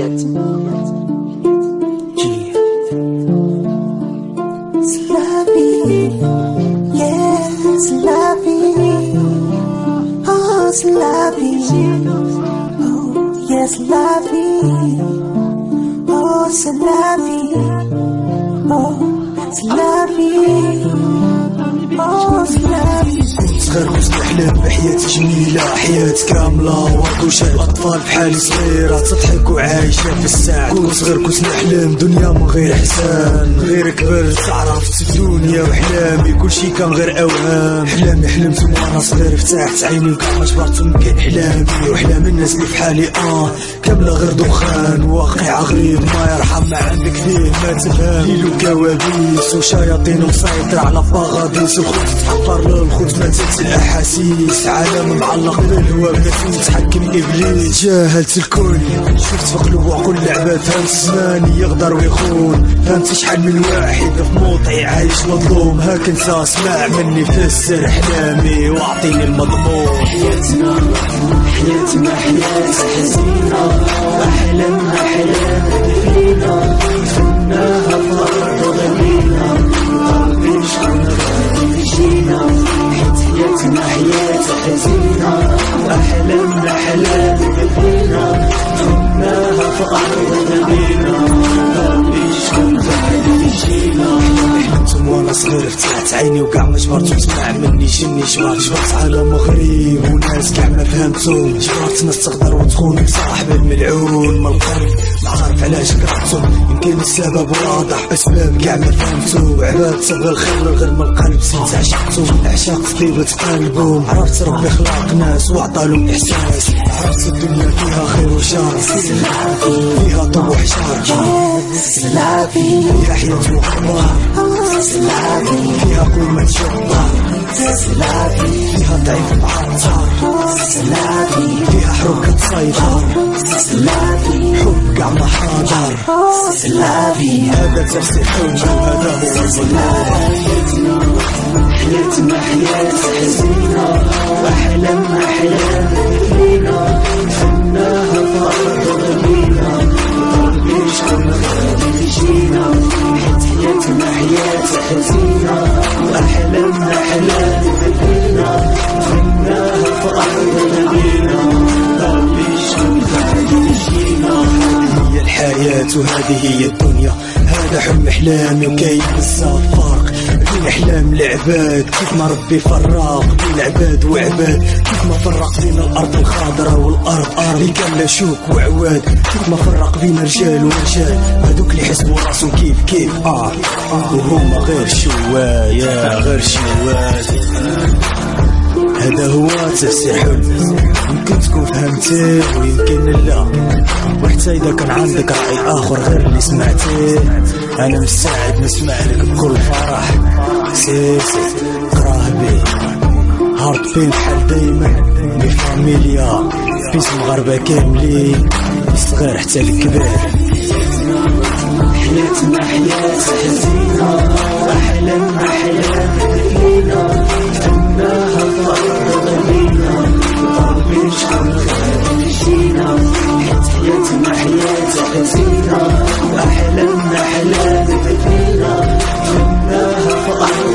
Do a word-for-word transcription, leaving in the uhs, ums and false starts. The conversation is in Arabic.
Yes, la vie, oh c'est la vie, oh c'est la vie, oh c'est la vie. صغير كنت نحلم بحياة جميلة، حياة كاملة ورد وشاب، أطفال بحالي صغيرة تضحك وعايشة في السعد. كنت صغير كنت نحلم دنيا من غير إحسان، غير كبرت عرفت الدنيا وحلامي كلشي كان غير أوهام. حلامي حلمت وأنا صغير فتحت عيني وكاع ما جبرتهم كان حلامي وحلام الناس اللي بحالي آه كاملة غير دخان. واقع غريب ما يرحم، ما عندك فيه ما تفهم، ليل وكوابيس وشياطين مسيطر على باغاديس. الخوت تحقر للخوت ما تنسى الأحاسيس، عالم معلق بالهوا بنفسي متحكم إبليس. جاهلت الكل شفت في قلوب وعقول العباد، فهمت زماني يغدر ويخون، فهمت شحال من واحد في موطعي عايش مظلوم. هاك انت اسمع مني فسر أحلامي واعطيني المضمون. حياتنا حياتنا حياة حزينة، أحلامنا أحلام فينا، فناها فرض وغنينا، قلبي شكون غادي يجينا. حياتنا حياة حزينة، أحلامنا أحلام فينا، فناها فرض وغنينا، قلبي شكون غادي يجينا. حلمت وانا صغير فتحت عيني وكاع ما جبرت تسمع مني جني جبرت. جبرت عالم غريب وناس كاع ما فهمتهم، جبرت ناس تقدر وتخونك صاحب الملعون. ما القلب ما عارف علاش كرهتهم، يمكن السبب واضح اسباب كاع ما فهمتو. عباد تبغى الخير غير من القلب سنت عشقتو، عشاق طيبة قلبهم. عرفت ربي خلق ناس وعطالهم احساس، عرفت الدنيا فيها خير وشر، فيها طب وحشار، فيها حياة وخبار، فيها قوة تشبر، فيها ضعيف معطر، فيها حروب كتسيطر، حب كاع ما حاضر. هذا تفسير حب وهذا هو الظلام. حياتنا حياة حزينة، وأحلامنا أحلام فينا، فناها فرض وغنينا، قلبي شكون غادي يجينا. حياتنا حياة حزينة، وأحلامنا أحلام فينا، فناها فرض وغنينا، قلبي شكون غادي يجينا. هي الحياة وهذه هي الدنيا، هذا حلم أحلامي وكاين بزاف فرق بين أحلام العباد. كيف ما ربي فرق بين عباد وعباد، كيف ما فرق بين الأرض الخضراء والأرض أرض اللي كان شوك وعواد، كيف ما فرق بين رجال ورجال هذوك اللي حسبوا راسهم كيف كيف آه وهما غير شوايا غير شواد. هذا هو تفسير حلم، يمكن تكون فهمتيه ويمكن لا، وحتى إذا كان عندك رأي آخر غير اللي سمعتيه أنا مستعد نسمع لك بكل فرح. سي سي قراه بي هارد بين بحال دايما مي فاميليا بيس مغاربة كاملين، الصغير حتى الكبير. حياتنا حياة حزينة، أحلامنا أحلام فينا، فناها فرض وغنينا، قلبي شكون غادي يجينا. حياتنا حياة حزينة، أحلامنا أحلام فينا، فناها فرض